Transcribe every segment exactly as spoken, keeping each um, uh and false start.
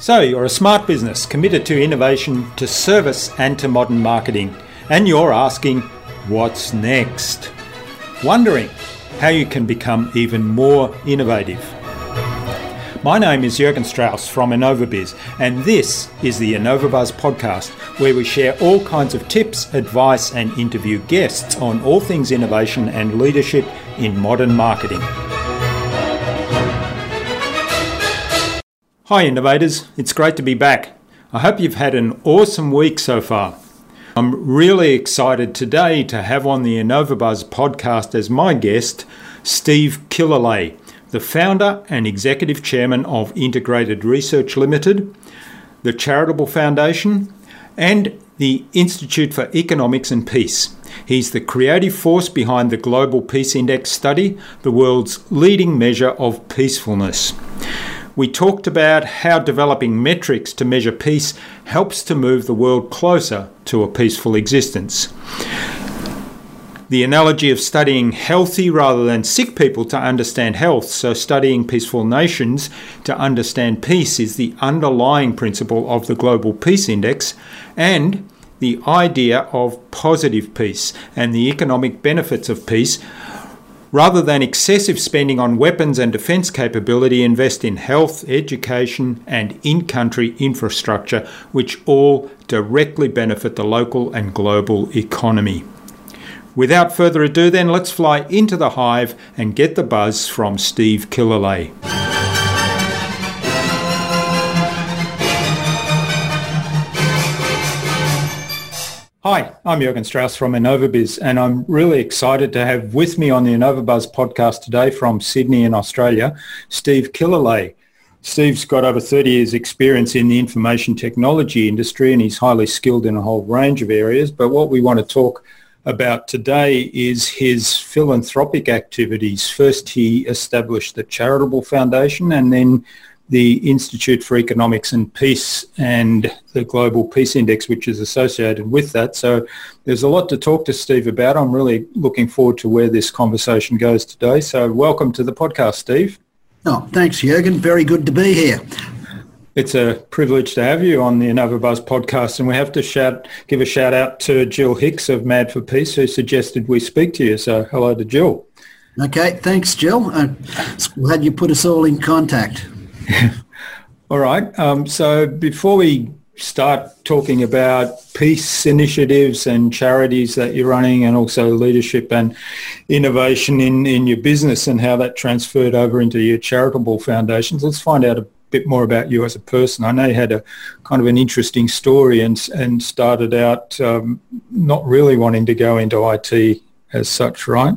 So you're a smart business committed to innovation, to service and to modern marketing. And you're asking, what's next? Wondering how you can become even more innovative. My name is Jürgen Strauss from InnovaBiz, and this is the InnovaBuzz podcast, where we share all kinds of tips, advice and interview guests on all things innovation and leadership in modern marketing. Hi innovators, it's great to be back. I hope you've had an awesome week so far. I'm really excited today to have on the InnovaBuzz podcast as my guest, Steve Killalea, the founder and executive chairman of Integrated Research Limited, the Charitable Foundation, and the Institute for Economics and Peace. He's the creative force behind the Global Peace Index study, the world's leading measure of peacefulness. We talked about how developing metrics to measure peace helps to move the world closer to a peaceful existence. The analogy of studying healthy rather than sick people to understand health, so studying peaceful nations to understand peace, is the underlying principle of the Global Peace Index, and the idea of positive peace and the economic benefits of peace. Rather than excessive spending on weapons and defence capability, invest in health, education and in-country infrastructure, which all directly benefit the local and global economy. Without further ado then, let's fly into the hive and get the buzz from Steve Killalea. Hi, I'm Jürgen Strauss from InnovaBiz, and I'm really excited to have with me on the InnovaBuzz podcast today from Sydney in Australia, Steve Killalea. Steve's got over thirty years experience in the information technology industry, and he's highly skilled in a whole range of areas. But what we want to talk about today is his philanthropic activities. First, he established the Charitable Foundation, and then the Institute for Economics and Peace and the Global Peace Index, which is associated with that. So there's a lot to talk to Steve about. I'm really looking forward to where this conversation goes today. So welcome to the podcast, Steve. Oh, thanks, Jürgen. Very good to be here. It's a privilege to have you on the InnovaBuzz podcast, and we have to shout, give a shout out to Jill Hicks of Mad for Peace, who suggested we speak to you. So hello to Jill. Okay, thanks, Jill. Uh, glad you put us all in contact. All right. Um, so before we start talking about peace initiatives and charities that you're running, and also leadership and innovation in, in your business and how that transferred over into your charitable foundations, let's find out a bit more about you as a person. I know you had a kind of an interesting story and and started out um, not really wanting to go into I T as such, right?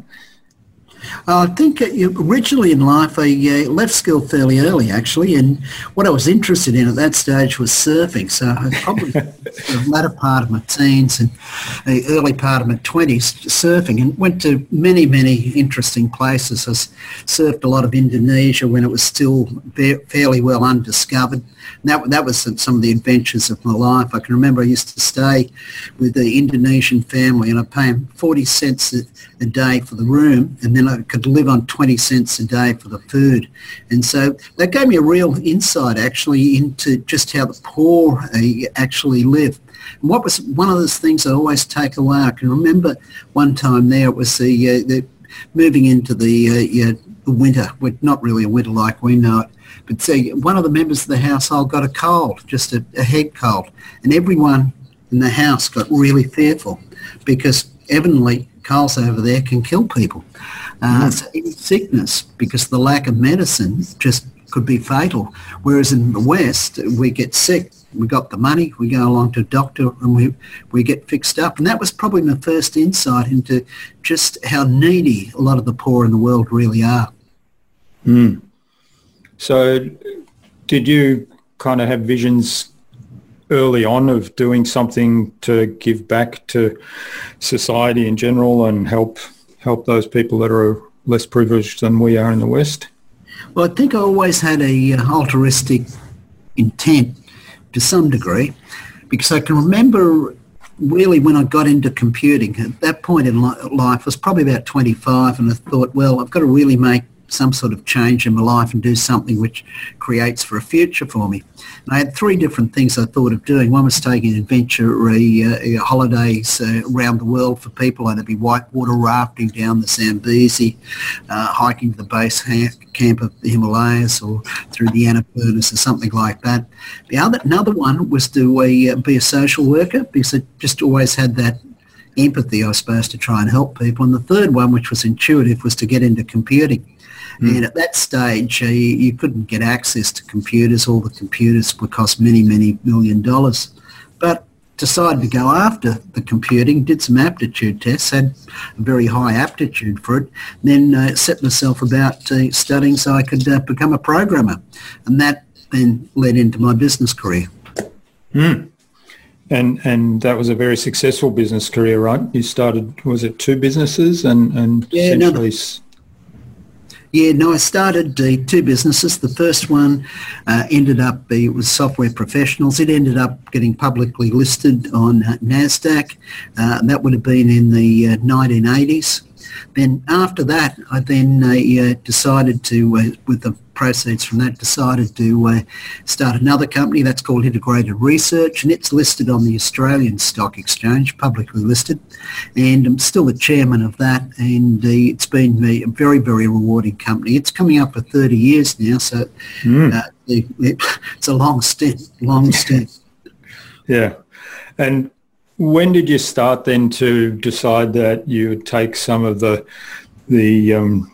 I think originally in life I uh, left school fairly early, actually, and what I was interested in at that stage was surfing. So I probably the latter part of my teens and the early part of my twenties surfing, and went to many, many interesting places. I surfed a lot of Indonesia when it was still fairly well undiscovered. And that, that was some of the adventures of my life. I can remember I used to stay with the Indonesian family, and I pay them forty cents a, a day for the room, and then I could live on twenty cents a day for the food. And so that gave me a real insight actually into just how the poor uh, actually live. And what was one of those things I always take away, I can remember one time there, it was the, uh, the moving into the, uh, yeah, the winter, not really a winter like we know it. But see, one of the members of the household got a cold, just a, a head cold, and everyone in the house got really fearful because evidently colds over there can kill people. Uh, mm. So any sickness, because the lack of medicine just could be fatal. Whereas in the West, we get sick, we got the money, we go along to a doctor and we, we get fixed up. And that was probably my first insight into just how needy a lot of the poor in the world really are. Mm. So did you kind of have visions early on of doing something to give back to society in general and help help those people that are less privileged than we are in the West? Well, I think I always had a uh, altruistic intent to some degree, because I can remember really when I got into computing, at that point in li- life I was probably about twenty-five, and I thought, well, I've got to really make some sort of change in my life and do something which creates for a future for me. And I had three different things I thought of doing. One was taking adventure uh, holidays uh, around the world for people. I'd be whitewater rafting down the Zambezi, uh, hiking to the base ha- camp of the Himalayas or through the Annapurnas or something like that. The other, another one was to uh, be a social worker, because I just always had that empathy, I suppose, to try and help people. And the third one, which was intuitive, was to get into computing. Mm. And at that stage, uh, you, you couldn't get access to computers. All the computers would cost many, many million dollars. But decided to go after the computing, did some aptitude tests, had a very high aptitude for it, then uh, set myself about uh, studying so I could uh, become a programmer. And that then led into my business career. Mm. And and that was a very successful business career, right? You started, was it two businesses and, and yeah, essentially... No, yeah, no, I started uh, two businesses. The first one uh, ended up, uh, it was Software Professionals. It ended up getting publicly listed on uh, NASDAQ. Uh, that would have been in the uh, nineteen eighties. Then after that, I then uh, uh, decided to, uh, with the proceeds from that, decided to uh, start another company that's called Integrated Research, and it's listed on the Australian Stock Exchange, publicly listed, and I'm still the chairman of that, and uh, it's been a very, very rewarding company. It's coming up for thirty years now, so mm. uh, it, it's a long stint, long stint. Yeah, and when did you start then to decide that you would take some of the the um,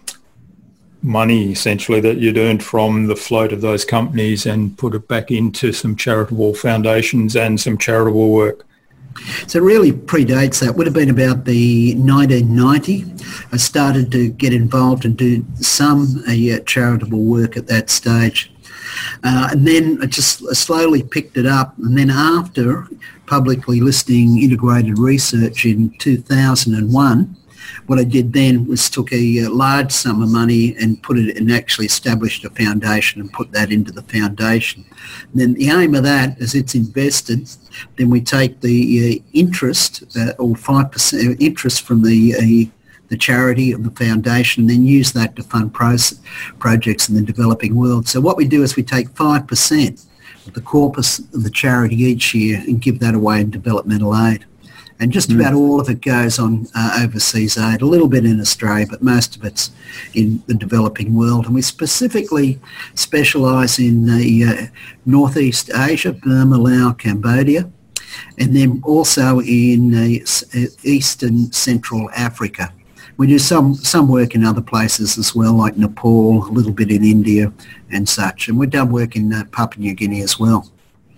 money essentially that you'd earned from the float of those companies and put it back into some charitable foundations and some charitable work? So it really predates that. It would have been about the nineteen ninety. I started to get involved and do some uh, charitable work at that stage. Uh, and then I just slowly picked it up. And then after publicly listing Integrated Research in two thousand one, what I did then was took a, a large sum of money and put it and actually established a foundation and put that into the foundation. And then the aim of that is it's invested. Then we take the uh, interest uh, or five percent interest from the uh, the charity of the foundation, and then use that to fund pros- projects in the developing world. So what we do is we take five percent of the corpus of the charity each year and give that away in developmental aid. And just mm. about all of it goes on uh, overseas aid, a little bit in Australia, but most of it's in the developing world. And we specifically specialise in the uh, Northeast Asia, Burma, Laos, Cambodia, and then also in uh, Eastern Central Africa. We do some, some work in other places as well, like Nepal, a little bit in India and such. And we've done work in uh, Papua New Guinea as well.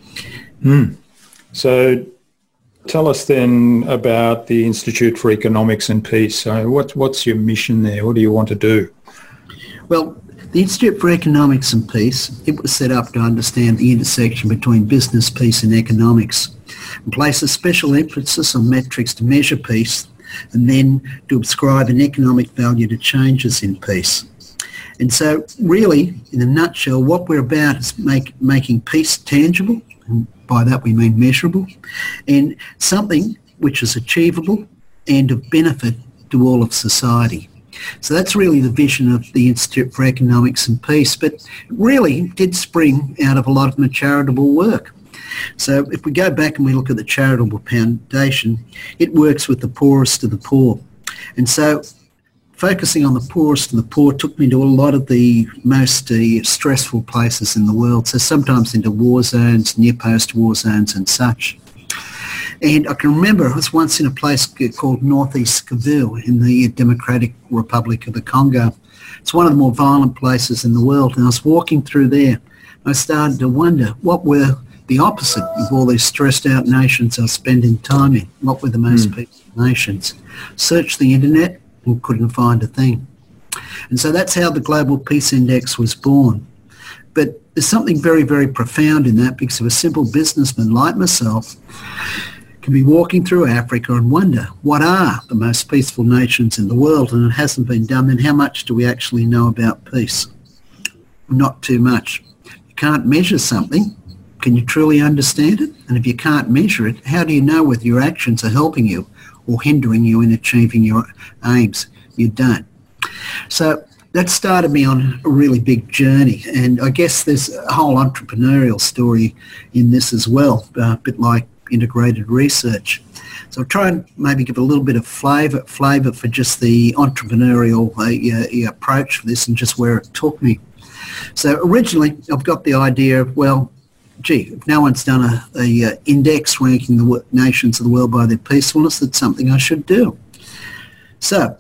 Mm. So tell us then about the Institute for Economics and Peace. So what, what's your mission there? What do you want to do? Well, the Institute for Economics and Peace, it was set up to understand the intersection between business, peace and economics, and places special emphasis on metrics to measure peace, and then to ascribe an economic value to changes in peace. And so really, in a nutshell, what we're about is make, making peace tangible, and by that we mean measurable, and something which is achievable and of benefit to all of society. So that's really the vision of the Institute for Economics and Peace, but it really did spring out of a lot of my charitable work. So if we go back and we look at the Charitable Foundation, it works with the poorest of the poor. And so focusing on the poorest of the poor took me to a lot of the most uh, stressful places in the world, so sometimes into war zones, near post-war zones and such. And I can remember I was once in a place called Northeast Kivu in the Democratic Republic of the Congo. It's one of the more violent places in the world, and I was walking through there. I started to wonder what were the opposite of all these stressed out nations I was spending time in. What were the most mm. peaceful nations? Searched the internet and couldn't find a thing. And so that's how the Global Peace Index was born. But there's something very, very profound in that, because of a simple businessman like myself can be walking through Africa and wonder what are the most peaceful nations in the world, and it hasn't been done, then how much do we actually know about peace? Not too much. You can't measure something. Can you truly understand it? And if you can't measure it, how do you know whether your actions are helping you or hindering you in achieving your aims? You don't. So that started me on a really big journey. And I guess there's a whole entrepreneurial story in this as well, uh, a bit like integrated research. So I'll try and maybe give a little bit of flavour flavour for just the entrepreneurial uh, uh, approach for this and just where it took me. So originally I've got the idea of, well, gee, if no one's done a, a uh, index ranking the nations of the world by their peacefulness, that's something I should do. So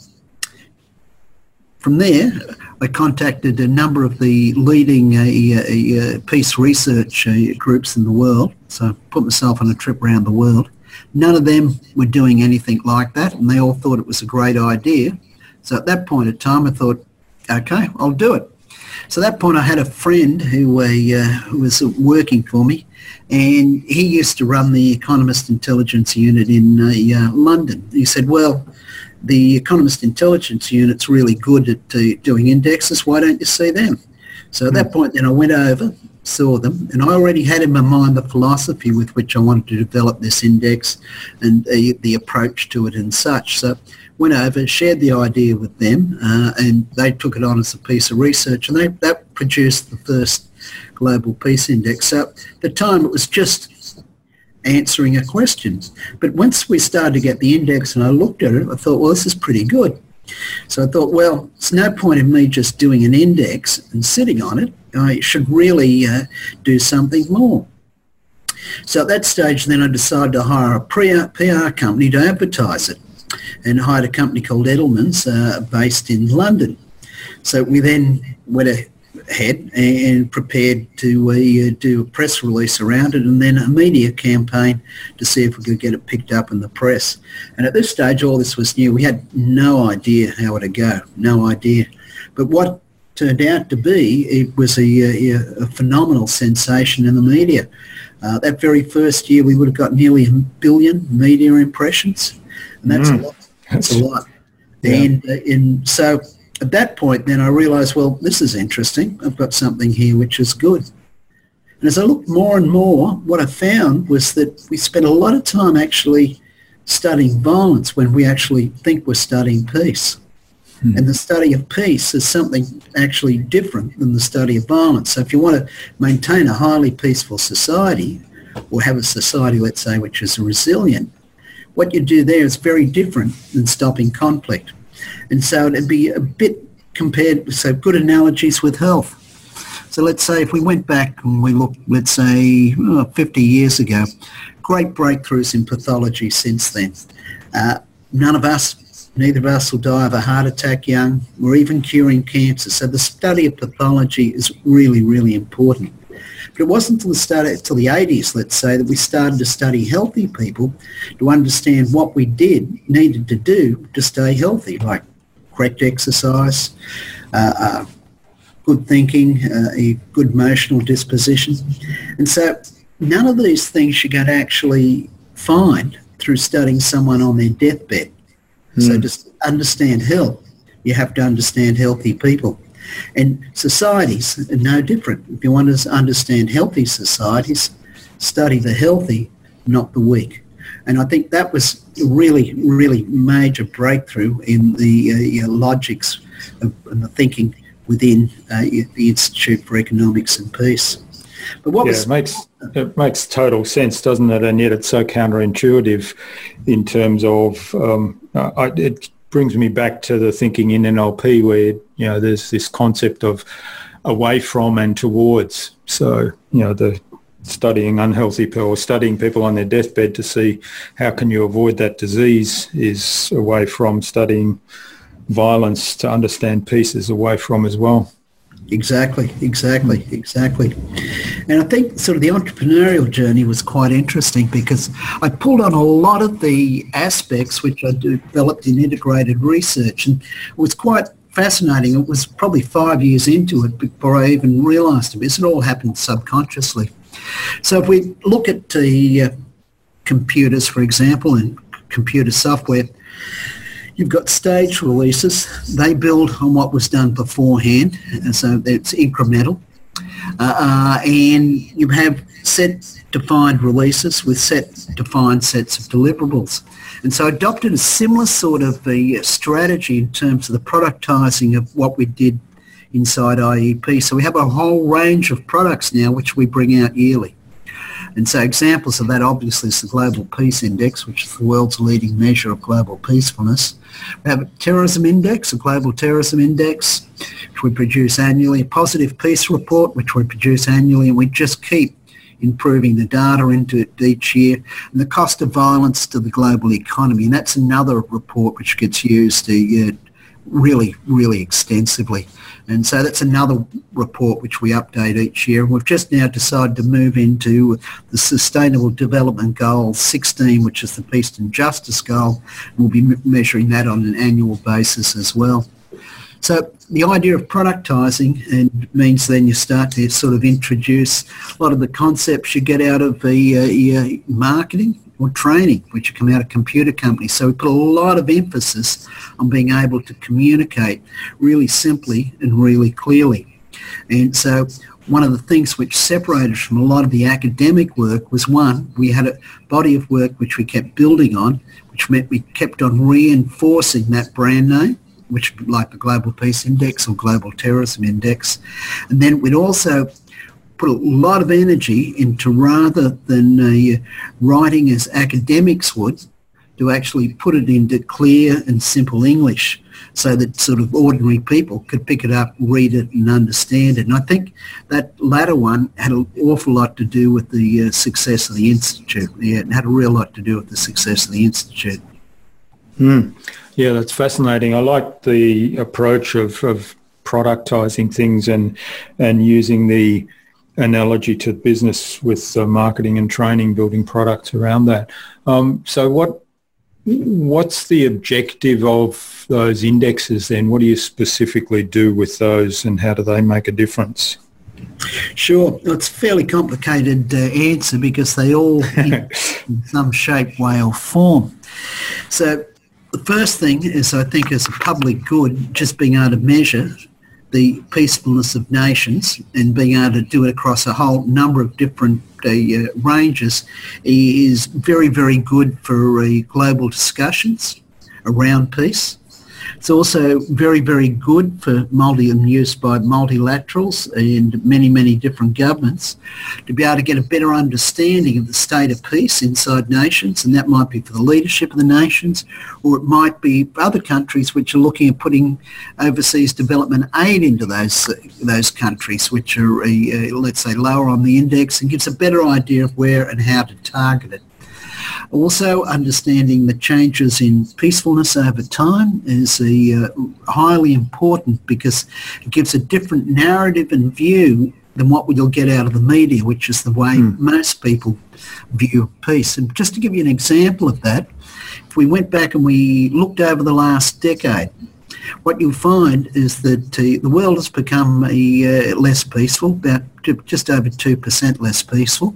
from there, I contacted a number of the leading uh, uh, uh, peace research uh, groups in the world. So I put myself on a trip around the world. None of them were doing anything like that, and they all thought it was a great idea. So at that point in time, I thought, okay, I'll do it. So at that point, I had a friend who, uh, who was working for me, and he used to run the Economist Intelligence Unit in uh, uh, London. He said, well, the Economist Intelligence Unit's really good at uh, doing indexes. Why don't you see them? So at that point, then I went over, saw them, and I already had in my mind the philosophy with which I wanted to develop this index and the, the approach to it and such. So went over, shared the idea with them, uh, and they took it on as a piece of research, and they, that produced the first Global Peace Index. So at the time, it was just answering a question. But once we started to get the index and I looked at it, I thought, well, this is pretty good. So I thought, well, there's no point in me just doing an index and sitting on it. I should really uh, do something more. So at that stage, then I decided to hire a P R company to advertise it, and hired a company called Edelman's uh, based in London. So we then went ahead and prepared to uh, do a press release around it, and then a media campaign to see if we could get it picked up in the press. And at this stage, all this was new. We had no idea how it would go, no idea. But what turned out to be, it was a, a, a phenomenal sensation in the media. Uh, that very first year, we would have got nearly a billion media impressions, and that's mm, a lot. That's, that's a lot. Yeah. And, uh, and so at that point, then I realised, well, this is interesting. I've got something here which is good. And as I looked more and more, what I found was that we spent a lot of time actually studying violence when we actually think we're studying peace. Hmm. And the study of peace is something actually different than the study of violence. So if you want to maintain a highly peaceful society, or have a society, let's say, which is resilient, what you do there is very different than stopping conflict. And so it'd be a bit compared, so good analogies with health. So let's say if we went back and we looked, let's say, oh, fifty years ago, great breakthroughs in pathology since then. Uh, none of us, neither of us will die of a heart attack young, or even curing cancer. So the study of pathology is really, really important. But it wasn't until the, study, until the eighties, let's say, that we started to study healthy people to understand what we did, needed to do to stay healthy, like correct exercise, uh, uh, good thinking, uh, a good emotional disposition. And so none of these things you're going to actually find through studying someone on their deathbed. Mm. So to understand health, you have to understand healthy people. And societies are no different. If you want to understand healthy societies, study the healthy, not the weak. And I think that was a really, really major breakthrough in the uh, uh, logics of, and the thinking within uh, the Institute for Economics and Peace. But what yeah, was, it makes it makes total sense, doesn't it? And yet it's so counterintuitive in terms of um, I, it brings me back to the thinking in N L P where, you know, there's this concept of away from and towards. So, you know, the studying unhealthy people, or studying people on their deathbed to see how can you avoid that disease is away from. Studying violence to understand peace is away from as well. Exactly, exactly, exactly. And I think sort of the entrepreneurial journey was quite interesting because I pulled on a lot of the aspects which I developed in integrated research, and it was quite fascinating. It was probably five years into it before I even realised it, because it all happened subconsciously. So if we look at the uh, computers, for example, and computer software, you've got stage releases. They build on what was done beforehand, and so it's incremental. Uh, uh, and you have set defined releases with set defined sets of deliverables. And so adopted a similar sort of a strategy in terms of the productising of what we did inside I E P. So we have a whole range of products now which we bring out yearly. And so examples of that obviously is the Global Peace Index, which is the world's leading measure of global peacefulness. We have a Terrorism Index, a Global Terrorism Index, which we produce annually, a Positive Peace Report, which we produce annually, and we just keep improving the data into it each year, and the cost of violence to the global economy. And that's another report which gets used uh, really, really extensively. And so that's another report which we update each year. And we've just now decided to move into the Sustainable Development Goal sixteen, which is the Peace and Justice Goal. And we'll be m- measuring that on an annual basis as well. So the idea of productising and means then you start to sort of introduce a lot of the concepts you get out of the uh, your marketing or training, which come out of computer companies. So we put a lot of emphasis on being able to communicate really simply and really clearly. And so one of the things which separated from a lot of the academic work was, one, we had a body of work which we kept building on, which meant we kept on reinforcing that brand name, which like the Global Peace Index or Global Terrorism Index. And then we'd also put a lot of energy into, rather than uh, writing as academics would, to actually put it into clear and simple English so that sort of ordinary people could pick it up, read it and understand it. And I think that latter one had an awful lot to do with the uh, success of the Institute. Yeah, it had a real lot to do with the success of the Institute. Mm. Yeah, that's fascinating. I like the approach of, of productising things and and using the analogy to business with uh, marketing and training, building products around that. Um, so what what's the objective of those indexes then? What do you specifically do with those and how do they make a difference? Sure. Well, it's a fairly complicated uh, answer because they all in some shape, way or form. So the first thing is, I think, as a public good, just being able to measure the peacefulness of nations and being able to do it across a whole number of different uh, ranges is very, very good for uh, global discussions around peace. It's also very, very good for multi and used by multilaterals and many, many different governments to be able to get a better understanding of the state of peace inside nations, and that might be for the leadership of the nations, or it might be other countries which are looking at putting overseas development aid into those uh, those countries which are, uh, uh, let's say, lower on the index, and gives a better idea of where and how to target it. Also, understanding the changes in peacefulness over time is a, uh, highly important because it gives a different narrative and view than what you'll get out of the media, which is the way mm. most people view peace. And just to give you an example of that, if we went back and we looked over the last decade, what you'll find is that uh, the world has become a, uh, less peaceful, about two, just over two percent less peaceful.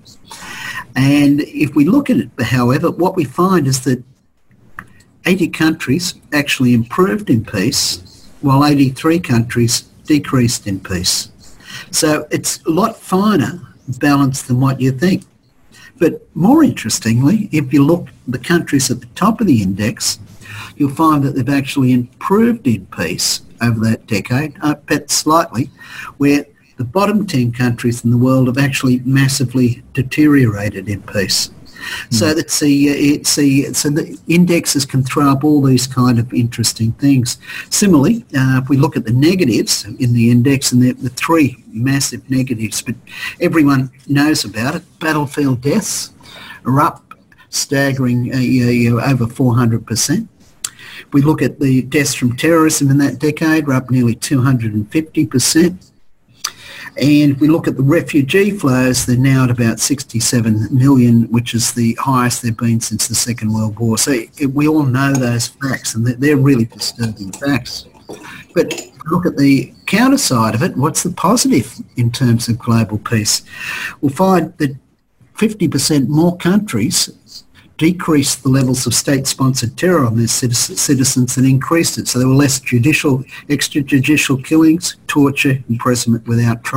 And if we look at it, however, what we find is that eighty countries actually improved in peace, while eighty-three countries decreased in peace. So it's a lot finer balanced than what you think. But more interestingly, if you look at the countries at the top of the index, you'll find that they've actually improved in peace over that decade, uh, but slightly, where the bottom ten countries in the world have actually massively deteriorated in peace. Mm. So that's the, it's the, so the indexes can throw up all these kind of interesting things. Similarly, uh, if we look at the negatives in the index, and the, the three massive negatives, but everyone knows about it, battlefield deaths are up staggering uh, you know, over four hundred percent. We look at the deaths from terrorism in that decade, we're up nearly two hundred fifty percent. And if we look at the refugee flows, they're now at about sixty-seven million, which is the highest they've been since the Second World War. So it, we all know those facts, and they're really disturbing facts. But if we look at the counter side of it, what's the positive in terms of global peace? We'll find that fifty percent more countries decreased the levels of state-sponsored terror on their citizens and increased it. So there were less judicial, extrajudicial killings, torture, imprisonment without trial.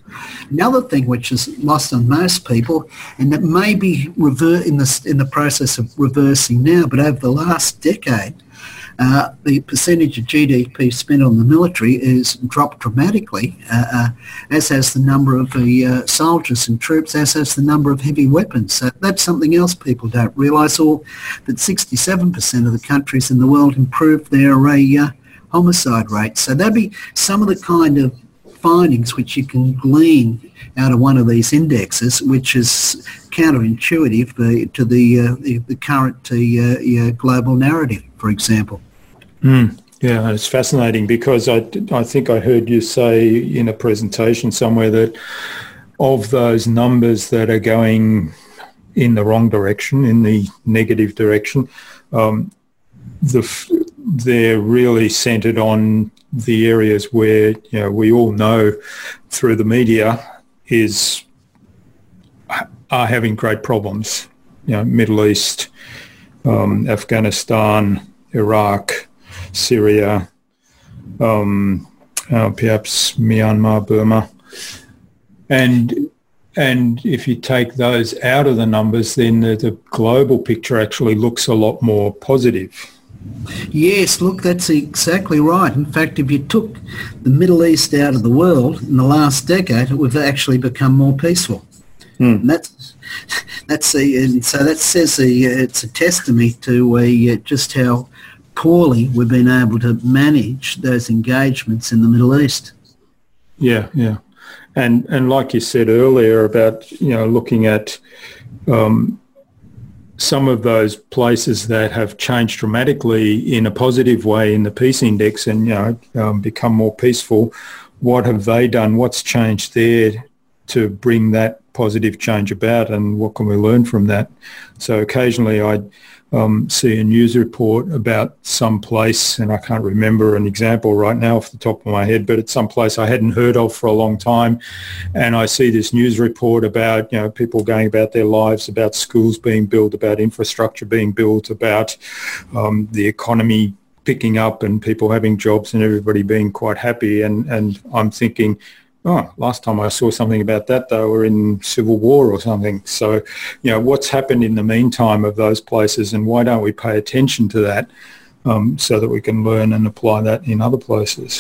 Another thing which is lost on most people, and that may be rever- in, the, in the process of reversing now, but over the last decade, uh, the percentage of G D P spent on the military has dropped dramatically, uh, uh, as has the number of the uh, soldiers and troops, as has the number of heavy weapons. So that's something else people don't realise, or that sixty-seven percent of the countries in the world improved their uh, homicide rates. So that'd be some of the kind of findings which you can glean out of one of these indexes, which is counterintuitive uh, to the, uh, the the current uh, uh, global narrative, for example. Mm, yeah, it's fascinating because I, I think I heard you say in a presentation somewhere that of those numbers that are going in the wrong direction, in the negative direction, um, the they're really centred on the areas where, you know, we all know through the media is are having great problems. You know, Middle East, um, Afghanistan, Iraq, Syria, um, uh, perhaps Myanmar, Burma, and and if you take those out of the numbers, then the, the global picture actually looks a lot more positive. Yes, look, that's exactly right. In fact, if you took the Middle East out of the world in the last decade, it would actually become more peaceful. Mm. And that's that's a, and so that says a, it's a testimony to a, just how poorly we've been able to manage those engagements in the Middle East. Yeah, yeah, and and like you said earlier about, you know, looking at um, some of those places that have changed dramatically in a positive way in the peace index and, you know, um, become more peaceful. What have they done? What's changed there to bring that positive change about, and what can we learn from that? So occasionally I um, see a news report about some place, and I can't remember an example right now off the top of my head, but it's some place I hadn't heard of for a long time, and I see this news report about, you know, people going about their lives, about schools being built, about infrastructure being built, about um, the economy picking up and people having jobs and everybody being quite happy, and, and I'm thinking, oh, last time I saw something about that, they were in civil war or something. So, you know, what's happened in the meantime of those places, and why don't we pay attention to that um, so that we can learn and apply that in other places?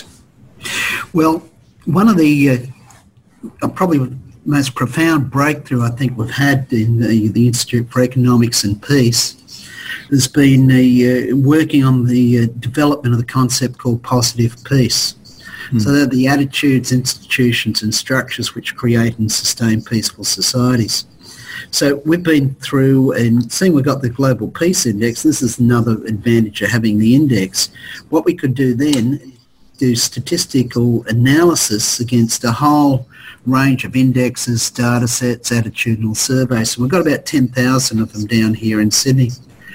Well, one of the uh, probably most profound breakthrough I think we've had in the, the Institute for Economics and Peace has been uh, working on the uh, development of the concept called positive peace. Mm. So they're the attitudes, institutions and structures which create and sustain peaceful societies. So we've been through and seeing we've got the Global Peace Index. This is another advantage of having the index. What we could do then, do statistical analysis against a whole range of indexes, data sets, attitudinal surveys. So we've got about ten thousand of them down here in Sydney.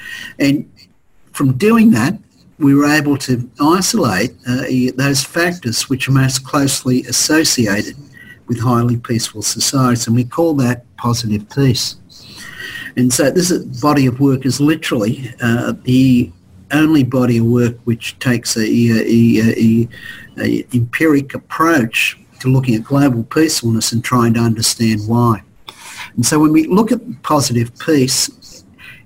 And from doing that, we were able to isolate uh, those factors which are most closely associated with highly peaceful societies, and we call that positive peace. And so this body of work is literally uh, the only body of work which takes a, a, a, a empiric approach to looking at global peacefulness and trying to understand why. And so when we look at positive peace,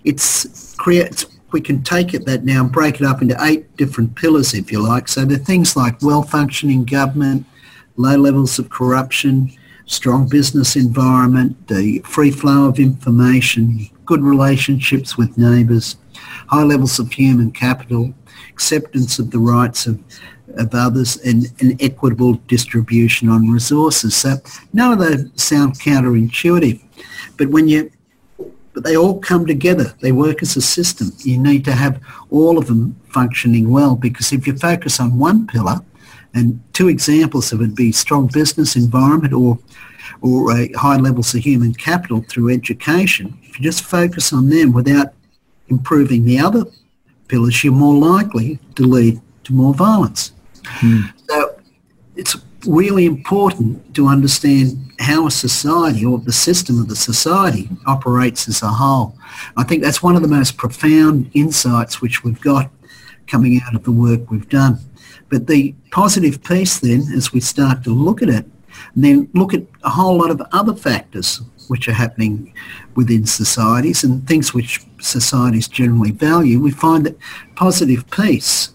it's creates we can take it that now and break it up into eight different pillars, if you like. So there are things like well-functioning government, low levels of corruption, strong business environment, the free flow of information, good relationships with neighbours, high levels of human capital, acceptance of the rights of, of others, and an equitable distribution on resources. So none of those sound counterintuitive, but when you But they all come together. They work as a system. You need to have all of them functioning well, because if you focus on one pillar, and two examples of it would be strong business environment or or uh, high levels of human capital through education, if you just focus on them without improving the other pillars, you're more likely to lead to more violence. Hmm. So it's really important to understand how a society or the system of the society operates as a whole. I think that's one of the most profound insights which we've got coming out of the work we've done. But the positive piece then, as we start to look at it, and then look at a whole lot of other factors which are happening within societies and things which societies generally value, we find that positive peace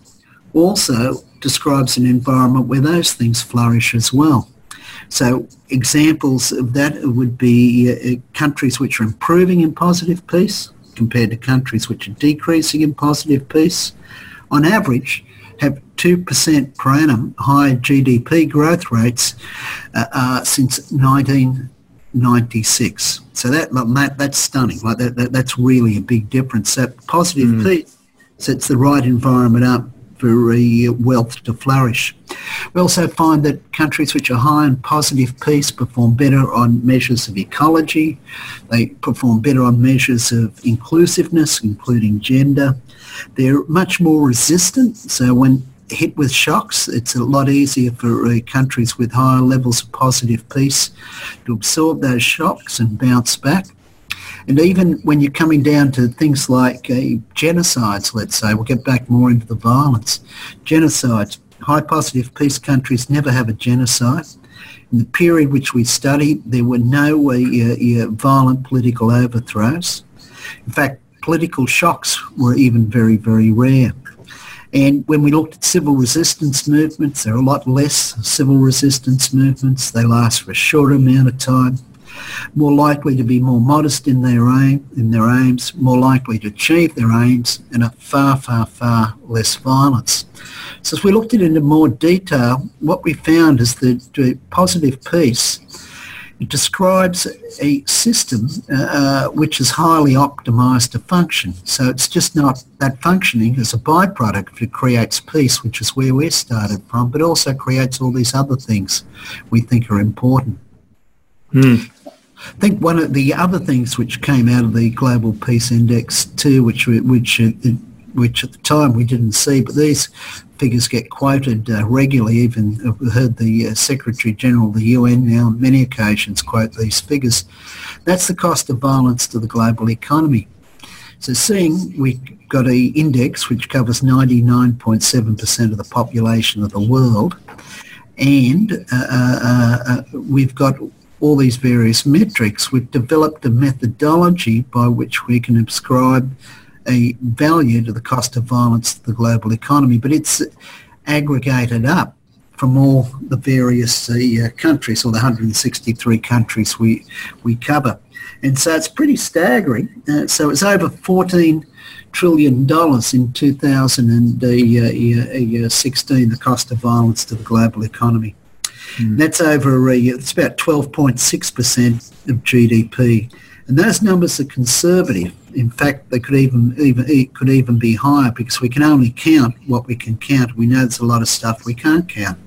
also describes an environment where those things flourish as well. So examples of that would be uh, countries which are improving in positive peace compared to countries which are decreasing in positive peace, on average have two percent per annum higher G D P growth rates uh, uh, since nineteen ninety-six. So that, that that's stunning. Like that, that that's really a big difference. So positive mm. peace sets the right environment up for uh, wealth to flourish. We also find that countries which are high in positive peace perform better on measures of ecology. They perform better on measures of inclusiveness, including gender. They're much more resistant. So when hit with shocks, it's a lot easier for uh, countries with higher levels of positive peace to absorb those shocks and bounce back. And even when you're coming down to things like uh, genocides, let's say, we'll get back more into the violence. Genocides, high positive peace countries never have a genocide. In the period which we studied, there were no uh, uh, violent political overthrows. In fact, political shocks were even very, very rare. And when we looked at civil resistance movements, there are a lot less civil resistance movements. They last for a shorter amount of time. More likely to be more modest in their aim, in their aims, more likely to achieve their aims, and a far, far, far less violence. So as we looked at it in more detail, what we found is that positive peace, it describes a system uh, which is highly optimised to function. So it's just not that functioning as a byproduct. It creates peace, which is where we're started from, but also creates all these other things we think are important. Mm. I think one of the other things which came out of the Global Peace Index too, which which which at the time we didn't see, but these figures get quoted uh, regularly. Even I've heard the uh, Secretary General of the U N now on many occasions quote these figures. That's the cost of violence to the global economy. So seeing we got an index which covers ninety-nine point seven percent of the population of the world, and uh, uh, uh, we've got all these various metrics, we've developed a methodology by which we can ascribe a value to the cost of violence to the global economy, but it's aggregated up from all the various uh, countries, or the one hundred sixty-three countries we we cover. And so it's pretty staggering. Uh, so it's over fourteen trillion dollars in two thousand sixteen, the cost of violence to the global economy. Mm. That's over, uh, it's about twelve point six percent of G D P. And those numbers are conservative. In fact, they could even, even it could even be higher, because we can only count what we can count. We know there's a lot of stuff we can't count.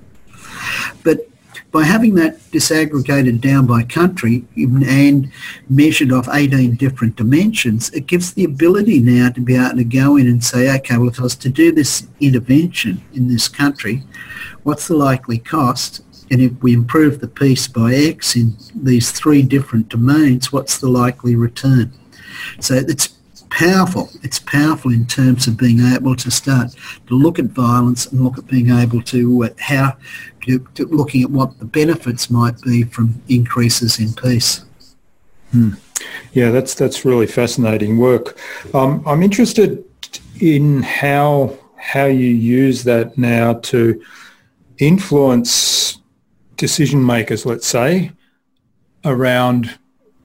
But by having that disaggregated down by country and measured off eighteen different dimensions, it gives the ability now to be able to go in and say, okay, well, if I was to do this intervention in this country, what's the likely cost? And if we improve the peace by X in these three different domains, what's the likely return? So it's powerful. It's powerful in terms of being able to start to look at violence and look at being able to uh, how to, to looking at what the benefits might be from increases in peace. Hmm. Yeah, that's that's really fascinating work. Um, I'm interested in how how you use that now to influence decision makers, let's say, around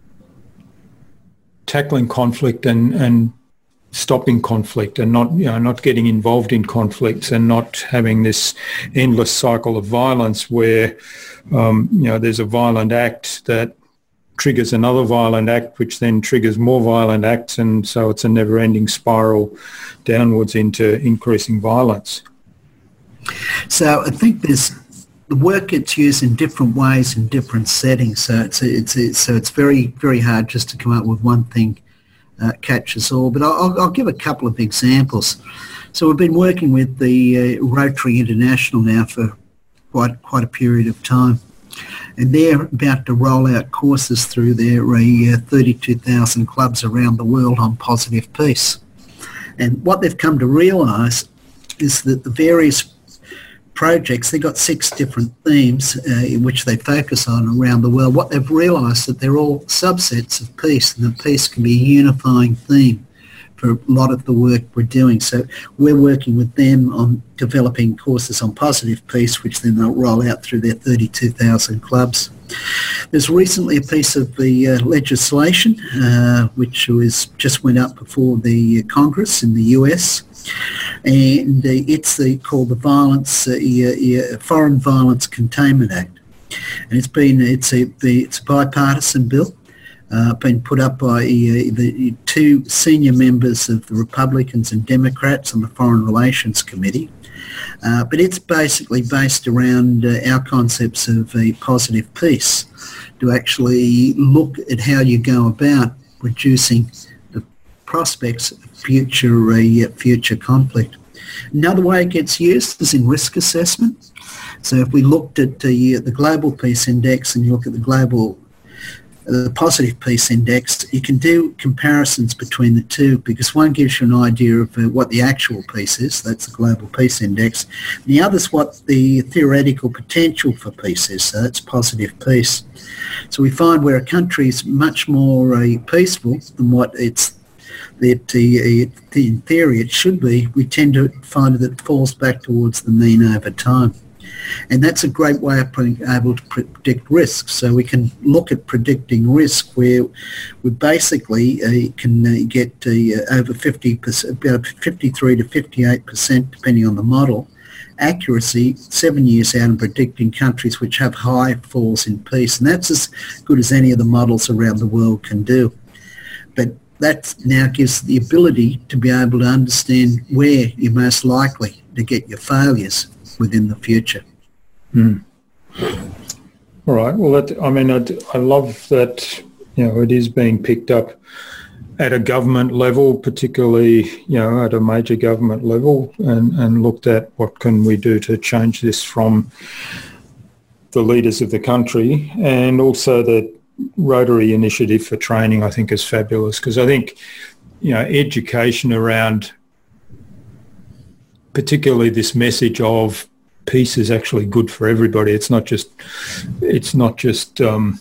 tackling conflict and, and stopping conflict, and not, you know, not getting involved in conflicts, and not having this endless cycle of violence where, um, you know, there's a violent act that triggers another violent act, which then triggers more violent acts, and so it's a never-ending spiral downwards into increasing violence. So I think there's the work gets used in different ways in different settings. So it's it's, it's so it's very very hard just to come up with one thing uh, catches all. But I'll, I'll give a couple of examples. So we've been working with the uh, Rotary International now for quite quite a period of time, and they're about to roll out courses through their uh, thirty-two thousand clubs around the world on positive peace. And what they've come to realise is that the various projects. They've got six different themes uh, in which they focus on around the world. What they've realised that they're all subsets of peace, and that peace can be a unifying theme for a lot of the work we're doing. So we're working with them on developing courses on positive peace, which then they'll roll out through their thirty-two thousand clubs. There's recently a piece of the uh, legislation uh, which was just went up before the Congress in the U S, and uh, it's the, called the Violence uh, uh, Foreign Violence Containment Act, and it's been it's a it's a bipartisan bill. Uh, been put up by uh, the two senior members of the Republicans and Democrats on the Foreign Relations Committee. Uh, but it's basically based around uh, our concepts of a positive peace, to actually look at how you go about reducing the prospects of future, uh, future conflict. Another way it gets used is in risk assessment. So if we looked at uh, the Global Peace Index and you look at the global the Positive Peace Index, you can do comparisons between the two, because one gives you an idea of uh, what the actual peace is, that's the Global Peace Index, and the other is what the theoretical potential for peace is, so that's positive peace. So we find where a country is much more uh, peaceful than what it's that uh, in theory it should be, we tend to find that it falls back towards the mean over time. And that's a great way of being able to predict risk. So we can look at predicting risk where we basically uh, can uh, get uh, over fifty percent, about fifty-three to fifty-eight percent, depending on the model, accuracy seven years out in predicting countries which have high falls in peace. And that's as good as any of the models around the world can do. But that now gives the ability to be able to understand where you're most likely to get your failures within the future. Mm. All right. Well, that, I mean, I, I love that, you know, it is being picked up at a government level, particularly, you know, at a major government level, and, and looked at what can we do to change this from the leaders of the country. And also the Rotary initiative for training, I think, is fabulous, because I think, you know, education around particularly this message of peace is actually good for everybody. It's not just, it's not just um,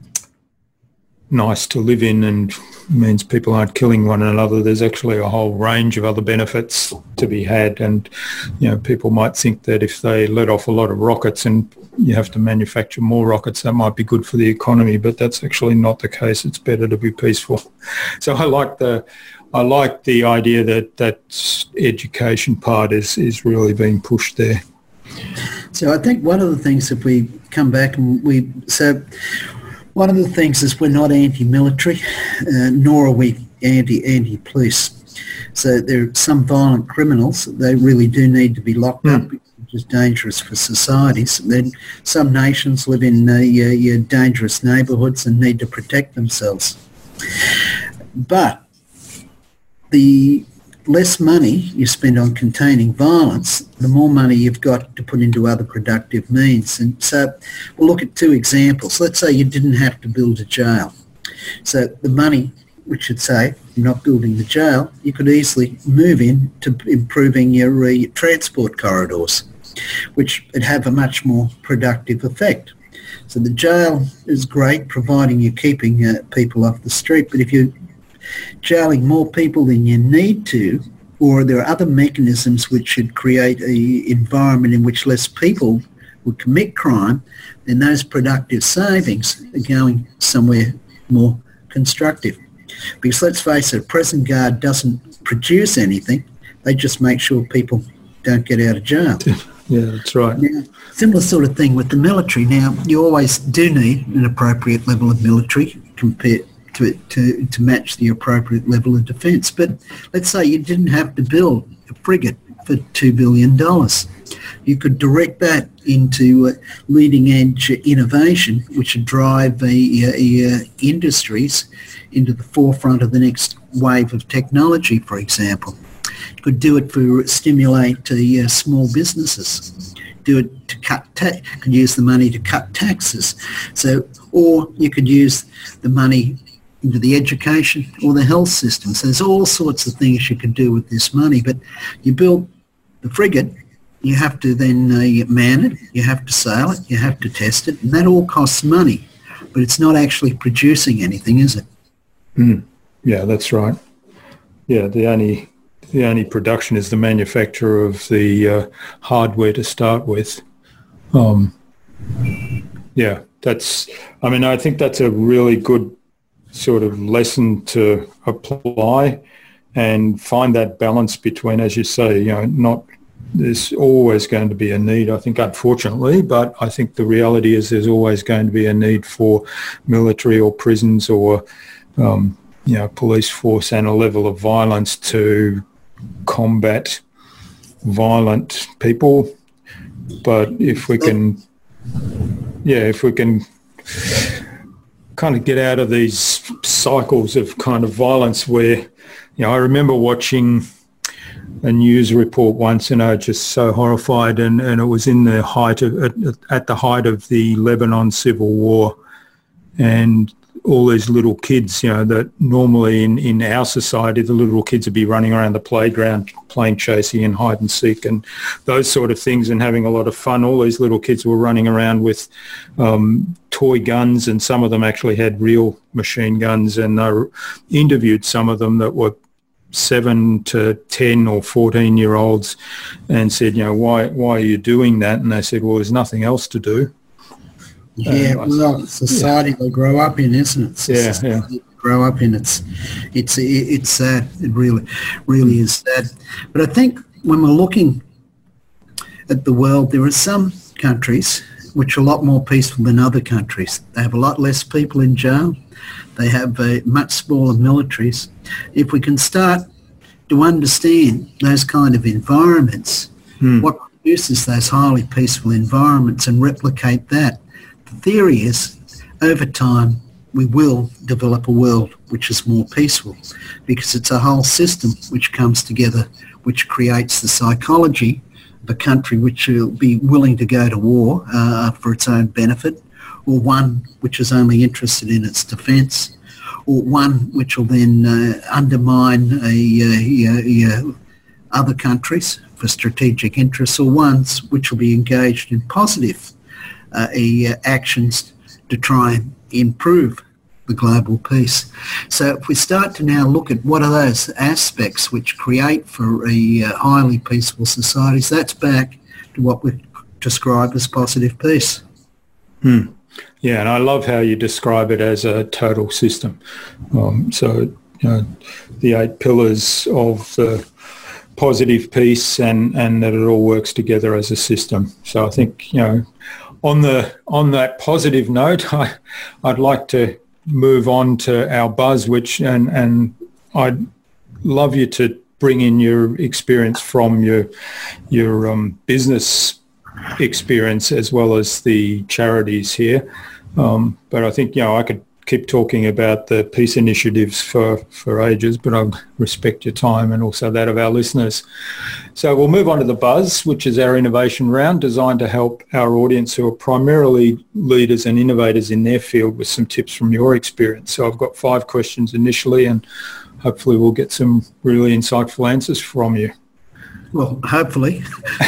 nice to live in and means people aren't killing one another. There's actually a whole range of other benefits to be had. And, you know, people might think that if they let off a lot of rockets and you have to manufacture more rockets, that might be good for the economy, but that's actually not the case. It's better to be peaceful. So I like the, I like the idea that that education part is, is really being pushed there. So I think one of the things, if we come back and we, so one of the things is we're not anti-military, uh, nor are we anti, anti-police. So there are some violent criminals, they really do need to be locked mm. up, which is dangerous for societies. Then some nations live in uh, uh, dangerous neighbourhoods and need to protect themselves. But the less money you spend on containing violence, the more money you've got to put into other productive means. And so we'll look at two examples. Let's say you didn't have to build a jail. So the money, which should say you're not building the jail, you could easily move in to improving your, uh, your transport corridors, which would have a much more productive effect. So the jail is great, providing you're keeping uh, people off the street, but if you're jailing more people than you need to, or there are other mechanisms which should create an environment in which less people would commit crime, then those productive savings are going somewhere more constructive. Because let's face it, a prison guard doesn't produce anything, they just make sure people don't get out of jail. Yeah, that's right. Now, similar sort of thing with the military. Now, you always do need an appropriate level of military compared To, to to match the appropriate level of defence. But let's say you didn't have to build a frigate for two billion dollars. You could direct that into uh, leading-edge innovation, which would drive uh, uh, industries into the forefront of the next wave of technology, for example. You could do it for stimulate uh, small businesses. Do it to cut tax. Could use the money to cut taxes. So, or you could use the money into the education or the health system. So there's all sorts of things you could do with this money. But you build the frigate, You have to then uh, man it, you have to sail it, you have to test it, and that all costs money. But it's not actually producing anything, is it? Mm. Yeah, that's right. Yeah, the only the only production is the manufacture of the uh, hardware to start with. Um, yeah, that's. I mean, I think that's a really good sort of lesson to apply and find that balance between, as you say, you know, not. There's always going to be a need, I think, unfortunately, but I think the reality is there's always going to be a need for military or prisons or, um, you know, police force and a level of violence to combat violent people. But if we can, yeah, if we can kind of get out of these cycles of kind of violence where, you know, I remember watching a news report once, and I was just so horrified, and, and it was in the height of at, at the height of the Lebanon civil war, and all these little kids, you know, that normally in, in our society the little kids would be running around the playground playing chasey and hide and seek and those sort of things and having a lot of fun. All these little kids were running around with um, toy guns, and some of them actually had real machine guns, and I interviewed some of them that were seven to ten or fourteen year olds and said, you know, why why are you doing that? And they said, well, there's nothing else to do. Yeah, um, well, society yeah. they grow up in, isn't it? Yeah, society yeah. they grow up in. It's, it's, it's sad. It really, really is sad. But I think when we're looking at the world, there are some countries which are a lot more peaceful than other countries. They have a lot less people in jail. They have uh, much smaller militaries. If we can start to understand those kind of environments, hmm. what produces those highly peaceful environments, and replicate that, the theory is over time we will develop a world which is more peaceful, because it's a whole system which comes together, which creates the psychology of a country which will be willing to go to war uh, for its own benefit, or one which is only interested in its defence, or one which will then uh, undermine a, a, a, a other countries for strategic interests, or ones which will be engaged in positive uh, a, actions to try and improve the global peace. So if we start to now look at what are those aspects which create for a uh, highly peaceful societies, that's back to what we describe as positive peace. Hmm. Yeah, and I love how you describe it as a total system. Um, so, you know, the eight pillars of the positive peace, and, and that it all works together as a system. So I think, you know, on the on that positive note, I, I'd like to move on to our buzz, which and and I'd love you to bring in your experience from your your um, business experience as well as the charities here. Um, but I think, you know, I could keep talking about the peace initiatives for, for ages, but I respect your time and also that of our listeners. So we'll move on to the buzz, which is our innovation round designed to help our audience who are primarily leaders and innovators in their field with some tips from your experience. So I've got five questions initially, and hopefully we'll get some really insightful answers from you. Well, hopefully.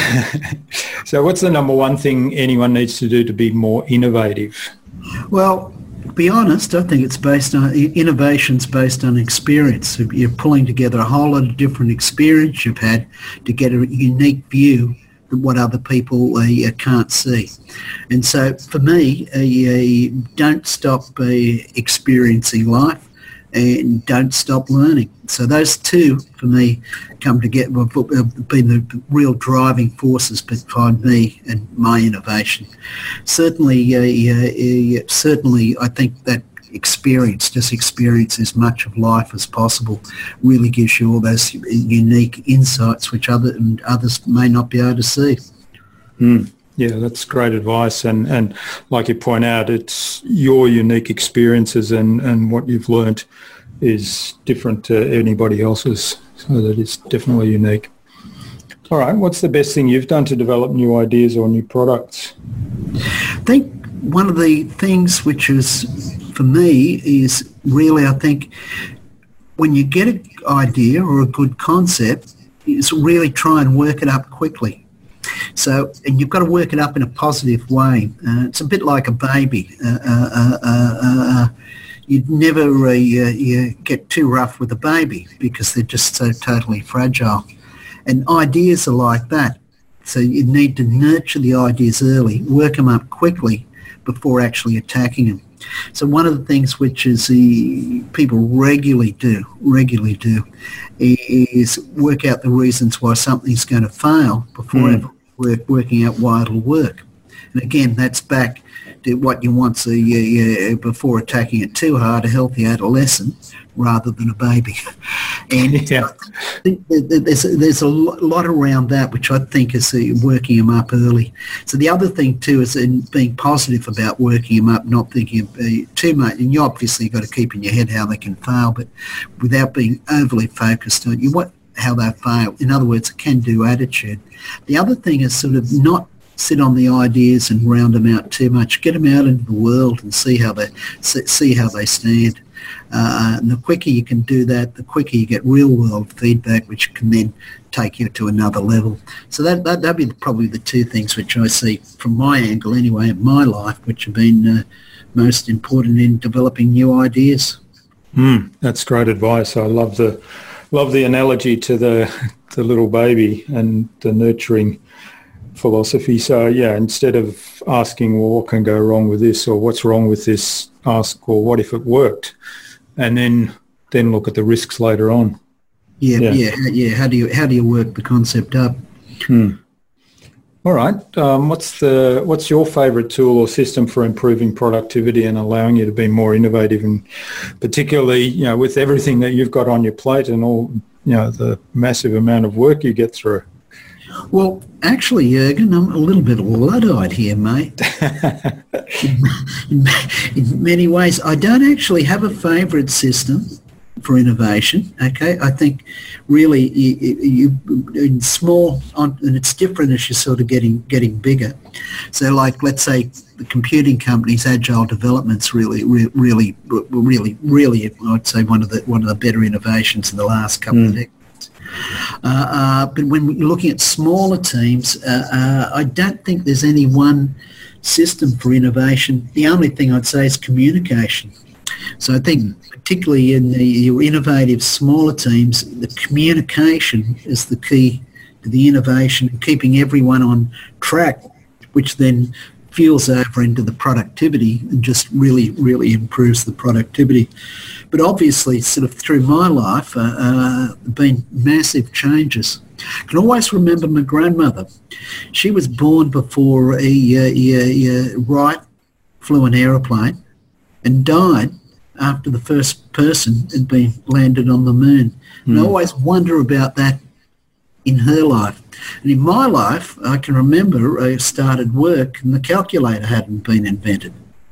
So what's the number one thing anyone needs to do to be more innovative? Well, to be honest, I think it's based on, innovation's based on experience. You're pulling together a whole lot of different experience you've had to get a unique view of what other people uh, can't see. And so for me, uh, uh, don't stop uh, experiencing life, and don't stop learning. So those two, for me, come together, have been the real driving forces behind me and my innovation. Certainly, uh, uh, certainly, I think that experience, just experience as much of life as possible, really gives you all those unique insights which other and others may not be able to see. Mm. Yeah, that's great advice. And, and like you point out, it's your unique experiences and, and what you've learnt is different to anybody else's, so that it's definitely unique. All right, what's the best thing you've done to develop new ideas or new products? I think one of the things which is, for me, is really, I think, when you get an idea or a good concept, is really try and work it up quickly. So, and you've got to work it up in a positive way. Uh, it's a bit like a baby. Uh, uh, uh, uh, uh, you'd never uh, you, you get too rough with a baby because they're just so totally fragile. And ideas are like that. So you need to nurture the ideas early, work them up quickly before actually attacking them. So one of the things which is the people regularly do, regularly do, is work out the reasons why something's going to fail before mm. ever work, working out why it'll work. And again, that's back to what you want so you, you, before attacking it too hard, a healthy adolescent rather than a baby. And yeah. I think there's, there's a lot around that which I think is working them up early. So the other thing too is in being positive about working them up, not thinking too much. And you obviously got to keep in your head how they can fail, but without being overly focused on you, what how they fail. In other words, a can-do attitude. The other thing is sort of not sit on the ideas and round them out too much. Get them out into the world and see how they see how they stand. Uh, and the quicker you can do that, the quicker you get real-world feedback, which can then take you to another level. So that, that, that'd be probably the two things which I see from my angle anyway in my life, which have been uh, most important in developing new ideas. Mm, that's great advice. I love the love the analogy to the the little baby and the nurturing philosophy. So yeah, instead of asking, well, what can go wrong with this, or what's wrong with this, ask, well, what if it worked? And then then look at the risks later on. Yeah, yeah, yeah. yeah. How do you how do you work the concept up? Hmm. All right. Um, what's the what's your favourite tool or system for improving productivity and allowing you to be more innovative, and particularly, you know, with everything that you've got on your plate and all, you know, the massive amount of work you get through? Well, actually, Jürgen, I'm a little bit luddite here, mate. in, in, in many ways, I don't actually have a favourite system for innovation. Okay, I think really you, you in small, and it's different as you're sort of getting getting bigger. So, like, let's say the computing companies, agile development's really, really, really, really, really, I'd say one of the one of the better innovations in the last couple mm. of decades. Uh, uh, but when you're looking at smaller teams, uh, uh, I don't think there's any one system for innovation. The only thing I'd say is communication. So I think particularly in the, your innovative smaller teams, the communication is the key to the innovation, keeping everyone on track, which then fuels over into the productivity and just really, really improves the productivity. But obviously, sort of through my life, uh, uh, been massive changes. I can always remember my grandmother. She was born before a, a, a, a Wright flew an aeroplane and died after the first person had been landed on the moon. Mm. And I always wonder about that in her life. And in my life, I can remember I started work and the calculator hadn't been invented.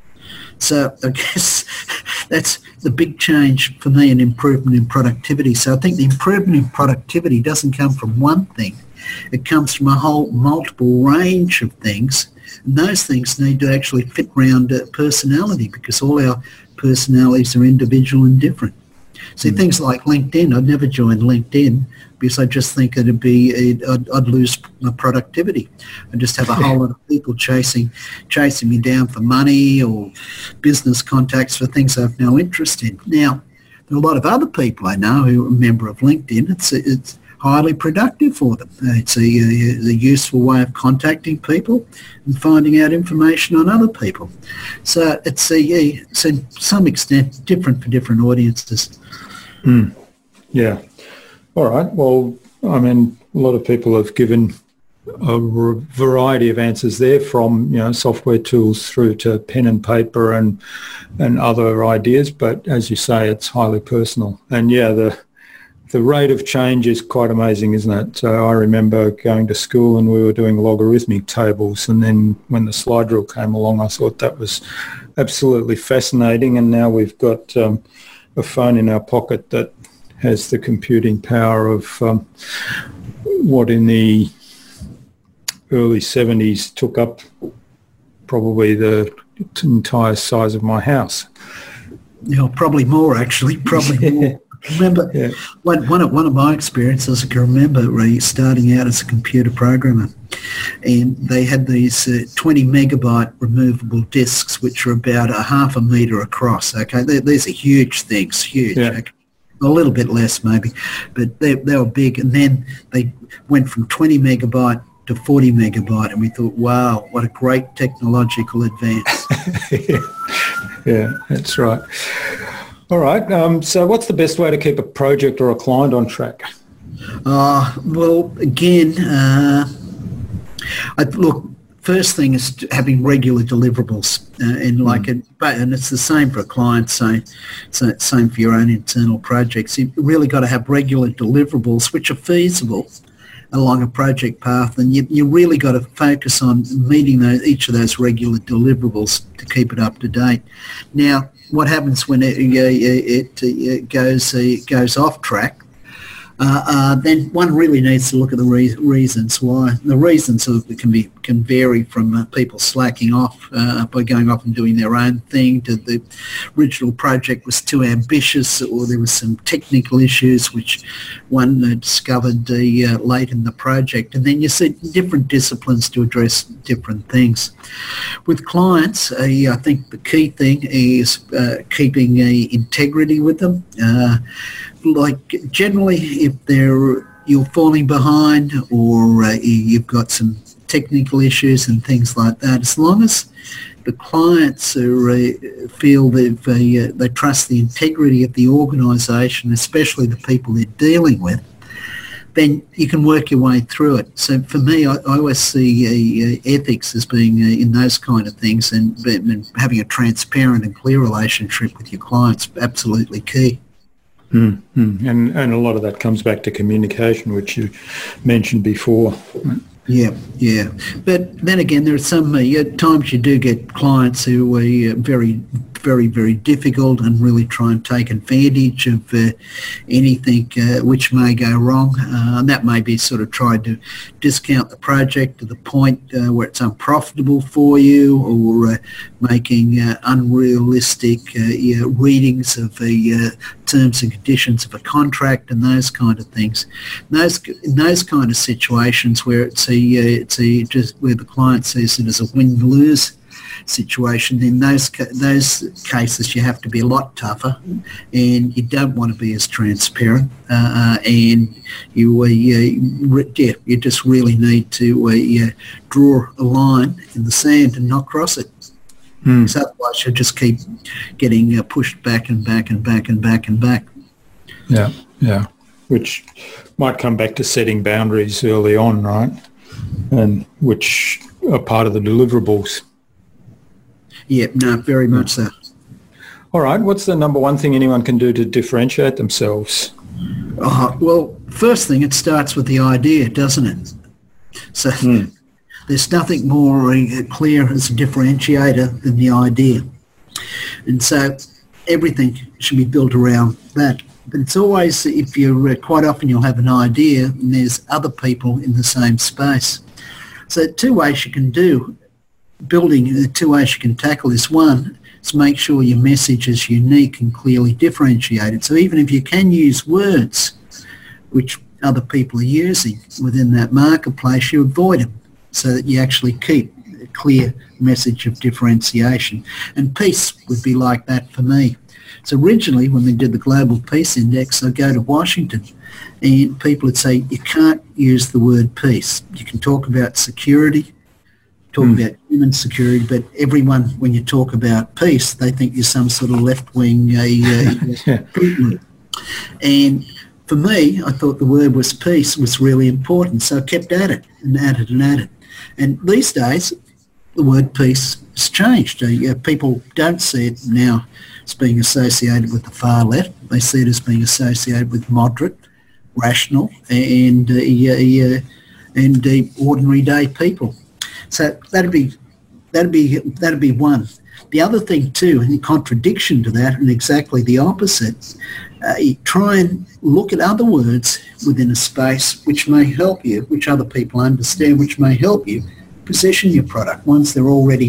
So I guess that's the big change for me, an improvement in productivity. So I think the improvement in productivity doesn't come from one thing. It comes from a whole multiple range of things. And those things need to actually fit around uh, personality, because all our personalities are individual and different. See, mm. things like LinkedIn, I'd never join LinkedIn because I just think it'd be, I'd, I'd lose my productivity. I'd just have a whole lot of people chasing chasing me down for money or business contacts for things I have no interest in. Now, there are a lot of other people I know who are a member of LinkedIn. It's it's highly productive for them. It's a, a, a useful way of contacting people and finding out information on other people. So it's a, it's to some extent different for different audiences. Mm. Yeah. All right. Well, I mean, a lot of people have given a variety of answers there, from, you know, software tools through to pen and paper and and other ideas. But as you say, it's highly personal. And yeah, the the rate of change is quite amazing, isn't it? So I remember going to school and we were doing logarithmic tables, and then when the slide rule came along, I thought that was absolutely fascinating. And now we've got um, a phone in our pocket that has the computing power of um, what in the early seventies took up probably the entire size of my house. Yeah, probably more actually, probably more. remember yeah. one, one, of, one of my experiences, I can remember really starting out as a computer programmer, and they had these uh, twenty megabyte removable disks, which are about a half a metre across. Okay, they, these are huge things, huge. Yeah. Okay? A little bit less maybe, but they, they were big. And then they went from twenty megabyte to forty megabyte, and we thought, wow, what a great technological advance. yeah. yeah, that's right. All right. Um, so what's the best way to keep a project or a client on track? Uh, well, again, uh, I, look, first thing is having regular deliverables, uh, and like mm. it, but and it's the same for a client, so, so same for your own internal projects. You've really got to have regular deliverables which are feasible along a project path, and you you really got to focus on meeting those, each of those regular deliverables to keep it up to date. Now, what happens when it it, it goes it goes off track? Uh, uh, then one really needs to look at the re- reasons why. The reasons of, can be can vary from uh, people slacking off uh, by going off and doing their own thing, to the original project was too ambitious, or there was some technical issues which one uh, discovered uh, late in the project. And then you see different disciplines to address different things. With clients, uh, I think the key thing is uh, keeping uh, integrity with them. Uh, Like generally, if they're you're falling behind, or uh, you've got some technical issues and things like that, as long as the clients are, uh, feel they've, uh, they trust the integrity of the organisation, especially the people they're dealing with, then you can work your way through it. So for me, I, I always see uh, ethics as being uh, in those kind of things, and, and having a transparent and clear relationship with your clients absolutely key. Mm-hmm. And and a lot of that comes back to communication, which you mentioned before. Yeah, yeah. But then again, there are some uh, times you do get clients who are uh, very, very, very difficult and really try and take advantage of uh, anything uh, which may go wrong. Uh, and that may be sort of trying to discount the project to the point uh, where it's unprofitable for you, or uh, making uh, unrealistic uh, yeah, readings of the uh, terms and conditions of a contract and those kind of things. In those, in those kind of situations where it's a, uh, it's a just where the client sees it as a win-lose situation, in those those cases you have to be a lot tougher, and you don't want to be as transparent, uh, and you uh, you, yeah, you just really need to uh, yeah, draw a line in the sand and not cross it. Mm. Because otherwise you'll just keep getting uh, pushed back and back and back and back and back. Yeah, yeah. Which might come back to setting boundaries early on, right? And which are part of the deliverables. Yeah, no, very much so. All right. What's the number one thing anyone can do to differentiate themselves? Oh, well, first thing, it starts with the idea, doesn't it? So mm. there's nothing more clear as a differentiator than the idea. And so everything should be built around that. But it's always, if you're, quite often you'll have an idea and there's other people in the same space. So two ways you can do building, the two ways you can tackle this. One is make sure your message is unique and clearly differentiated. So even if you can use words which other people are using within that marketplace, you avoid them so that you actually keep a clear message of differentiation. And peace would be like that for me. So originally when we did the Global Peace Index, I'd go to Washington and people would say, you can't use the word peace. You can talk about security, talk mm. about human security, but everyone, when you talk about peace, they think you're some sort of left-wing uh, uh, Putin. And for me, I thought the word was peace was really important, so I kept at it and at it and at it. And these days, the word peace has changed. Uh, people don't see it now as being associated with the far left. They see it as being associated with moderate, rational, and uh, uh, and uh, ordinary day people. So that'd be that'd be that'd be one. The other thing too, in contradiction to that, and exactly the opposite, uh, you try and look at other words within a space which may help you, which other people understand, which may help you position your product once they're already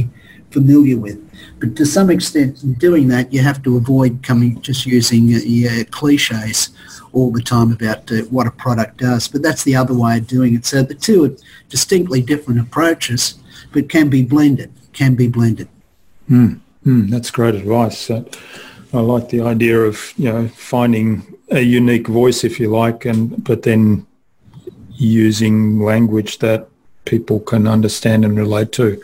familiar with. But to some extent, in doing that, you have to avoid coming just using uh, uh, cliches all the time about uh, what a product does. But that's the other way of doing it. So the two are distinctly different approaches, but can be blended, can be blended. Mm, mm, that's great advice. Uh, I like the idea of, you know, finding a unique voice, if you like, and but then using language that people can understand and relate to.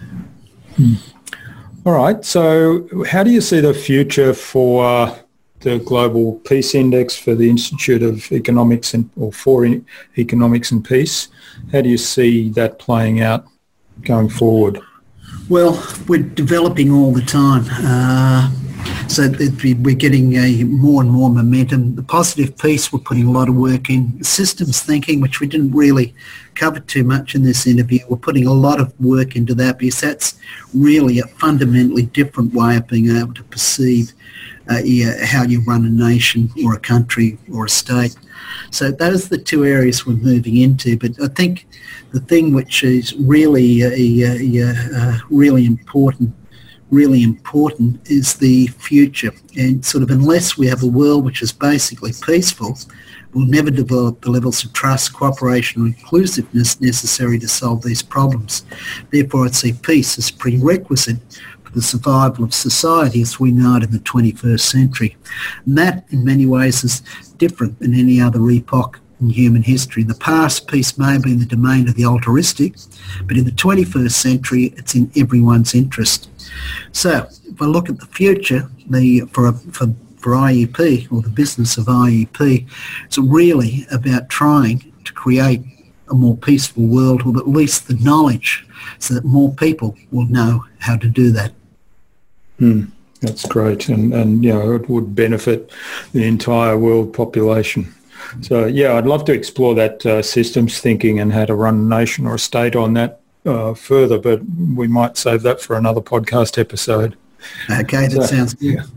Mm. All right. So how do you see the future for uh, the Global Peace Index, for the Institute of Economics and or for Economics and Peace? How do you see that playing out going forward? Well, we're developing all the time. Uh, so we're getting a more and more momentum. The positive peace, we're putting a lot of work in. Systems thinking, which we didn't really cover too much in this interview, we're putting a lot of work into that because that's really a fundamentally different way of being able to perceive uh, yeah, how you run a nation or a country or a state. So those are the two areas we're moving into. But I think the thing which is really, uh, uh, uh, really important, really important is the future. And sort of unless we have a world which is basically peaceful, we'll never develop the levels of trust, cooperation or inclusiveness necessary to solve these problems. Therefore, I'd say peace is a prerequisite for the survival of society as we know it in the twenty-first century. And that, in many ways, is different than any other epoch in human history. In the past, peace may have been the domain of the altruistic, but in the twenty-first century, it's in everyone's interest. So, if I look at the future, the for a, for for I E P, or the business of I E P, it's really about trying to create a more peaceful world, or at least the knowledge, so that more people will know how to do that. Hmm, that's great, and, and you know, it would benefit the entire world population. So, yeah, I'd love to explore that uh, systems thinking and how to run a nation or a state on that uh, further, but we might save that for another podcast episode. Okay, that so, sounds good. Yeah.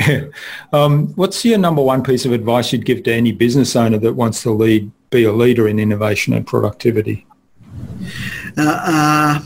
um, what's your number one piece of advice you'd give to any business owner that wants to lead, be a leader in innovation and productivity? Uh, uh,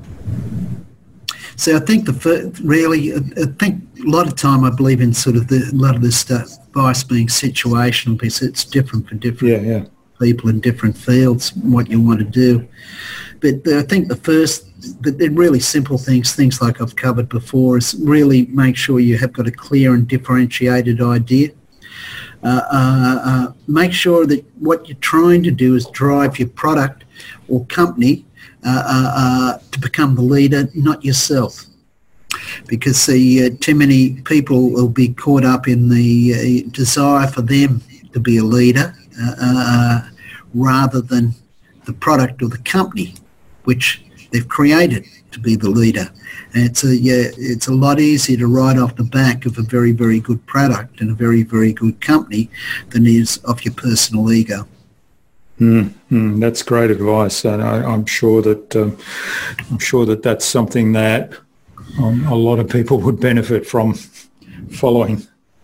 so I think the first, really, I think a lot of time I believe in sort of the, a lot of this stuff, advice being situational, because it's different for different yeah, yeah. people in different fields, what you want to do. But I think the first, but they're really simple things, things like I've covered before, is really make sure you have got a clear and differentiated idea. Uh, uh, uh, make sure that what you're trying to do is drive your product or company uh, uh, uh, to become the leader, not yourself. Because see, uh, too many people will be caught up in the uh, desire for them to be a leader uh, uh, rather than the product or the company which they've created to be the leader. And it's a, yeah, it's a lot easier to ride off the back of a very, very good product and a very, very good company than it is of your personal ego. Mm, mm, that's great advice, and I, I'm sure that um, I'm sure that that's something that um, a lot of people would benefit from following.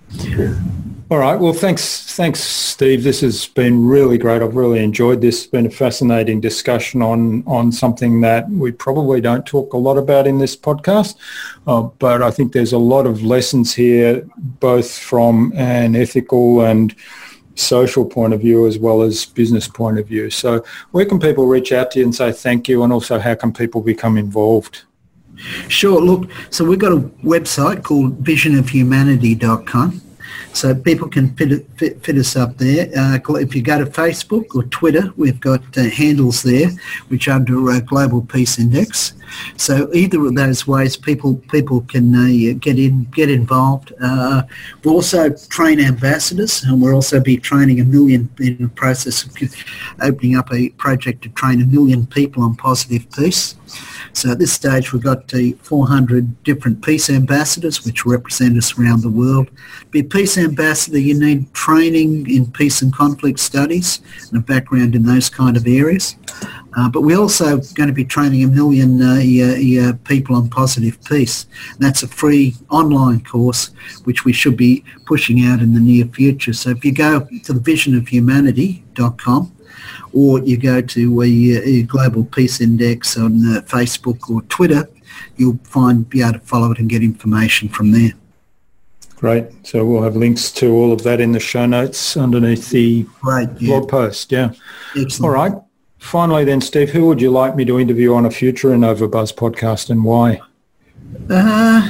All right. Well, thanks, thanks, Steve. This has been really great. I've really enjoyed this. It's been a fascinating discussion on on something that we probably don't talk a lot about in this podcast, uh, but I think there's a lot of lessons here, both from an ethical and social point of view as well as business point of view. So where can people reach out to you and say thank you, and also how can people become involved? Sure. Look, so we've got a website called vision of humanity dot com. So people can fit, fit, fit us up there. Uh, if you go to Facebook or Twitter, we've got uh, handles there, which are under uh, Global Peace Index. So either of those ways, people people can uh, get in, get involved. Uh, we'll also train ambassadors, and we'll also be training a million in the process of opening up a project to train a million people on positive peace. So at this stage, we've got uh, four hundred different peace ambassadors, which represent us around the world. To be a peace ambassador, you need training in peace and conflict studies and a background in those kind of areas. Uh, but we're also going to be training a million uh, uh, uh, people on positive peace. And that's a free online course, which we should be pushing out in the near future. So if you go to the vision of humanity dot com, or you go to a, a Global Peace Index on uh, Facebook or Twitter, you'll find be able to follow it and get information from there. Great. So we'll have links to all of that in the show notes underneath the Great, yeah. blog post. Yeah. Excellent. All right. Finally then, Steve, who would you like me to interview on a future InnovaBuzz podcast and why? Uh,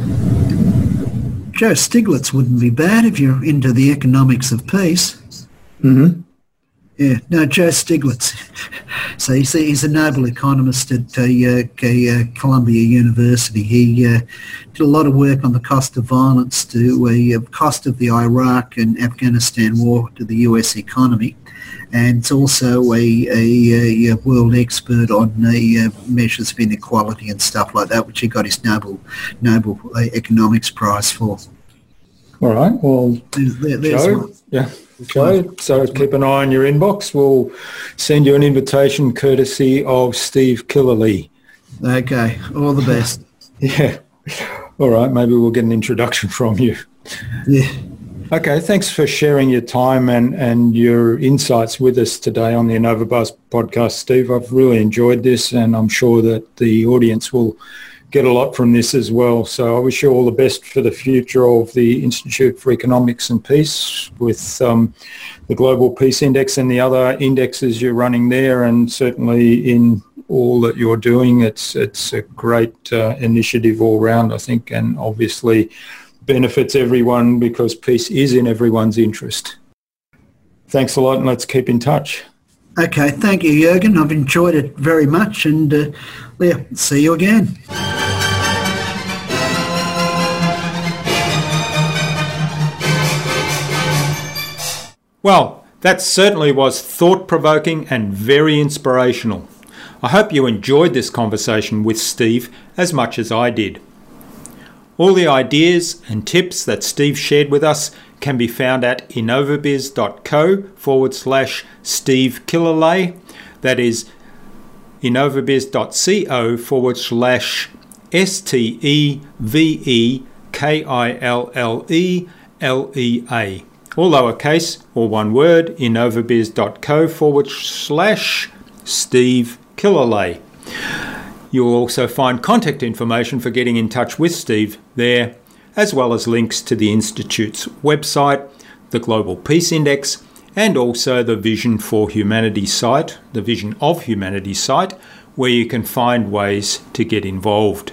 Joe Stiglitz wouldn't be bad if you're into the economics of peace. Mm-hmm. Yeah, no, Joe Stiglitz. So he's, he's a Nobel economist at uh, uh, Columbia University. He uh, did a lot of work on the cost of violence, to the uh, cost of the Iraq and Afghanistan war to the U S economy. And it's also a, a, a world expert on the uh, measures of inequality and stuff like that, which he got his Nobel, Nobel Economics Prize for. All right. Well, there, there's Joe, one. yeah. Joe, so keep an eye on your inbox. We'll send you an invitation courtesy of Steve Killerley. Okay. All the best. Yeah. All right. Maybe we'll get an introduction from you. Yeah. Okay, thanks for sharing your time and, and your insights with us today on the InnovaBuzz podcast, Steve. I've really enjoyed this, and I'm sure that the audience will get a lot from this as well. So I wish you all the best for the future of the Institute for Economics and Peace with um, the Global Peace Index and the other indexes you're running there, and certainly in all that you're doing. It's, it's a great uh, initiative all round, I think, and obviously benefits everyone because peace is in everyone's interest. Thanks a lot, and let's keep in touch. Okay, thank you, Jürgen. I've enjoyed it very much, and uh, yeah, see you again. Well, that certainly was thought-provoking and very inspirational. I hope you enjoyed this conversation with Steve as much as I did. All the ideas and tips that Steve shared with us can be found at innovabiz.co forward slash Steve Killerley. That is innovabiz.co forward slash S-T-E-V-E-K-I-L-L-E-L-E-A. All lowercase, or one word, innovabiz.co forward slash Steve Killerley. You'll also find contact information for getting in touch with Steve there, as well as links to the Institute's website, the Global Peace Index, and also the Vision for Humanity site, the Vision of Humanity site, where you can find ways to get involved.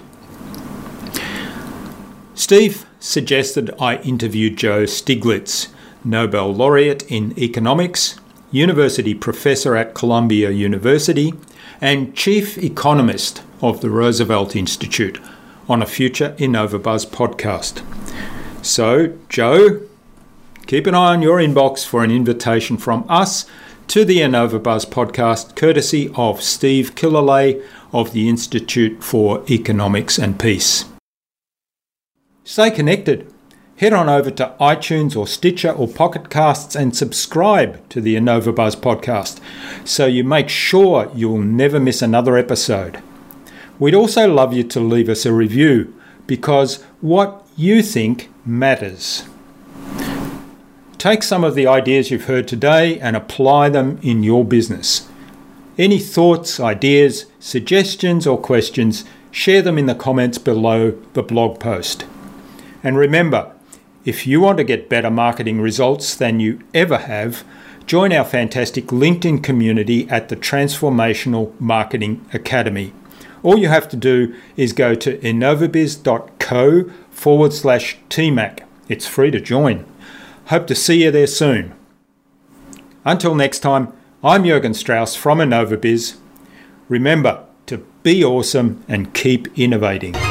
Steve suggested I interview Joe Stiglitz, Nobel laureate in economics, university professor at Columbia University, and chief economist of the Roosevelt Institute, on a future InnovaBuzz podcast. So, Joe, keep an eye on your inbox for an invitation from us to the InnovaBuzz podcast, courtesy of Steve Killerley of the Institute for Economics and Peace. Stay connected. Head on over to iTunes or Stitcher or Pocket Casts and subscribe to the InnovaBuzz podcast so you make sure you'll never miss another episode. We'd also love you to leave us a review because what you think matters. Take some of the ideas you've heard today and apply them in your business. Any thoughts, ideas, suggestions or questions, share them in the comments below the blog post. And remember, if you want to get better marketing results than you ever have, join our fantastic LinkedIn community at the Transformational Marketing Academy. All you have to do is go to innovabiz.co forward slash TMAC. It's free to join. Hope to see you there soon. Until next time, I'm Jürgen Strauss from InnovaBiz. Remember to be awesome and keep innovating.